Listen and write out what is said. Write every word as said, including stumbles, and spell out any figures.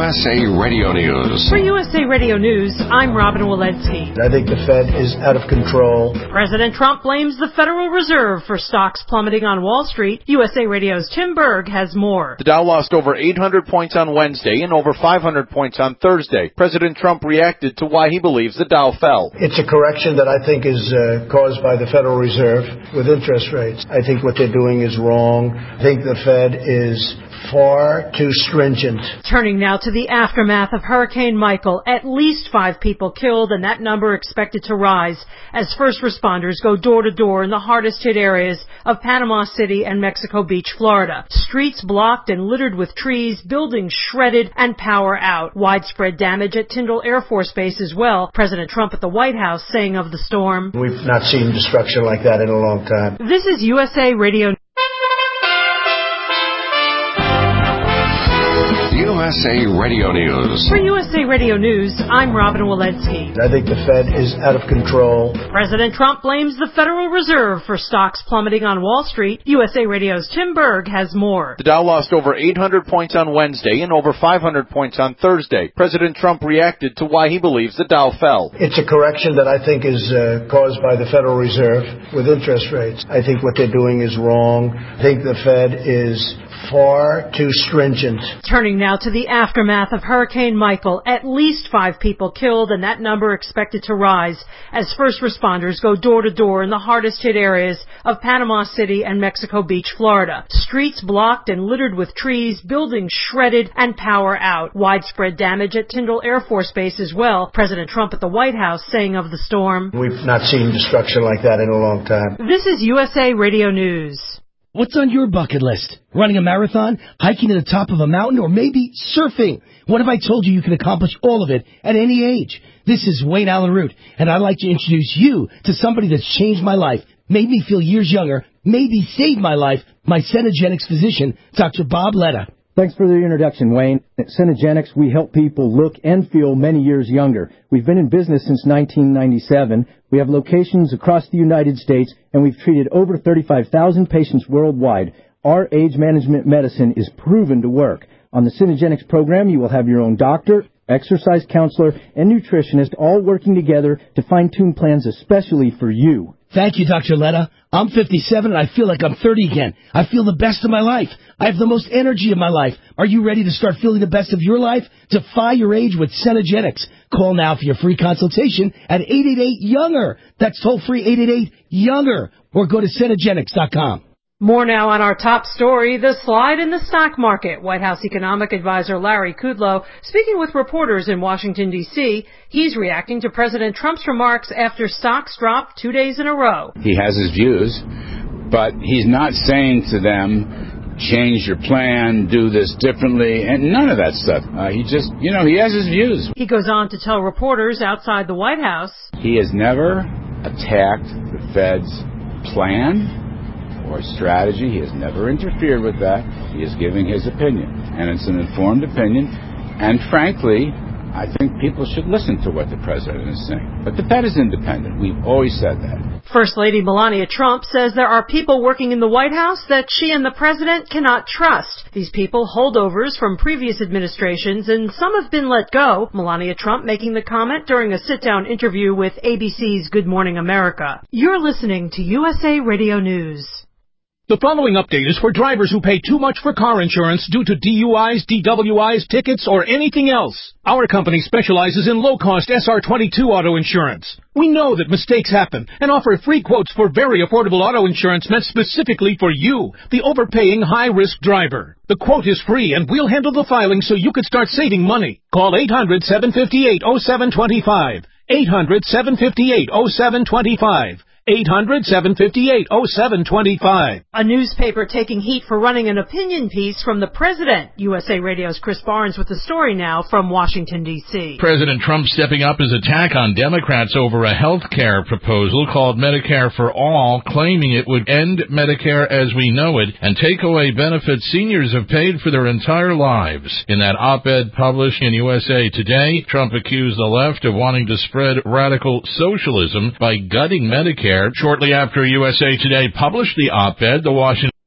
S A Radio News. For U S A Radio News, I'm Robin Walensky. I think the Fed is out of control. President Trump blames the Federal Reserve for stocks plummeting on Wall Street. U S A Radio's Tim Berg has more. The Dow lost over eight hundred points on Wednesday and over five hundred points on Thursday. President Trump reacted to why he believes the Dow fell. It's a correction that I think is uh, caused by the Federal Reserve with interest rates. I think what they're doing is wrong. I think the Fed is far too stringent. Turning now to the aftermath of Hurricane Michael. At least five people killed, and that number expected to rise as first responders go door to door in the hardest hit areas of Panama City and Mexico Beach, Florida. Streets blocked and littered with trees, buildings shredded, and power out. Widespread damage at Tyndall Air Force Base as well. President Trump at the White House saying of the storm, "We've not seen destruction like that in a long time." This is U S A Radio. U S A Radio News. For U S A Radio News, I'm Robin Walensky. I think the Fed is out of control. President Trump blames the Federal Reserve for stocks plummeting on Wall Street. U S A Radio's Tim Berg has more. The Dow lost over eight hundred points on Wednesday and over five hundred points on Thursday. President Trump reacted to why he believes the Dow fell. It's a correction that I think is uh, caused by the Federal Reserve with interest rates. I think what they're doing is wrong. I think the Fed is far too stringent. Turning now to the aftermath of Hurricane Michael. At least five people killed, and that number expected to rise as first responders go door to door in the hardest hit areas of Panama City and Mexico Beach, Florida. Streets blocked and littered with trees, buildings shredded, and power out. Widespread damage at Tyndall Air Force Base as well. President Trump at the White House saying of the storm, "We've not seen destruction like that in a long time." This is U S A Radio News. What's on your bucket list? Running a marathon, hiking to the top of a mountain, or maybe surfing? What if I told you you can accomplish all of it at any age? This is Wayne Allen Root, and I'd like to introduce you to somebody that's changed my life, made me feel years younger, maybe saved my life, my Cenegenics physician, Doctor Bob Letta. Thanks for the introduction, Wayne. At Cenegenics, we help people look and feel many years younger. We've been in business since nineteen ninety-seven. We have locations across the United States, and we've treated over thirty-five thousand patients worldwide. Our age management medicine is proven to work. On the Cenegenics program, you will have your own doctor, exercise counselor, and nutritionist all working together to fine-tune plans especially for you. Thank you, Doctor Letta. I'm fifty-seven, and I feel like I'm thirty again. I feel the best of my life. I have the most energy of my life. Are you ready to start feeling the best of your life? Defy your age with Cenegenics. Call now for your free consultation at eight eight eight, younger. That's toll-free eight eight eight, younger. Or go to Cenegenics dot com. More now on our top story, the slide in the stock market. White House economic advisor Larry Kudlow speaking with reporters in Washington, D C He's reacting to President Trump's remarks after stocks dropped two days in a row. He has his views, but he's not saying to them, change your plan, do this differently, and none of that stuff. Uh, he just, you know, he has his views. He goes on to tell reporters outside the White House, he has never attacked the Fed's plan or strategy. He has never interfered with that. He is giving his opinion, and it's an informed opinion, and frankly, I think people should listen to what the president is saying. But the Fed is independent. We've always said that. First Lady Melania Trump says there are people working in the White House that she and the president cannot trust. These people holdovers from previous administrations, and some have been let go. Melania Trump making the comment during a sit-down interview with A B C's Good Morning America. You're listening to U S A Radio News. The following update is for drivers who pay too much for car insurance due to D U Is, D W Is, tickets, or anything else. Our company specializes in low-cost S R twenty-two auto insurance. We know that mistakes happen and offer free quotes for very affordable auto insurance meant specifically for you, the overpaying high-risk driver. The quote is free, and we'll handle the filing so you can start saving money. Call eight hundred, seven five eight, oh seven two five. eight hundred, seven five eight, oh seven two five. eight hundred, seven five eight, oh seven two five. A newspaper taking heat for running an opinion piece from the president. U S A Radio's Chris Barnes with the story now from Washington, D C President Trump stepping up his attack on Democrats over a health care proposal called Medicare for All, claiming it would end Medicare as we know it and take away benefits seniors have paid for their entire lives. In that op-ed published in U S A Today, Trump accused the left of wanting to spread radical socialism by gutting Medicare. Shortly after U S A Today published the op-ed, the Washington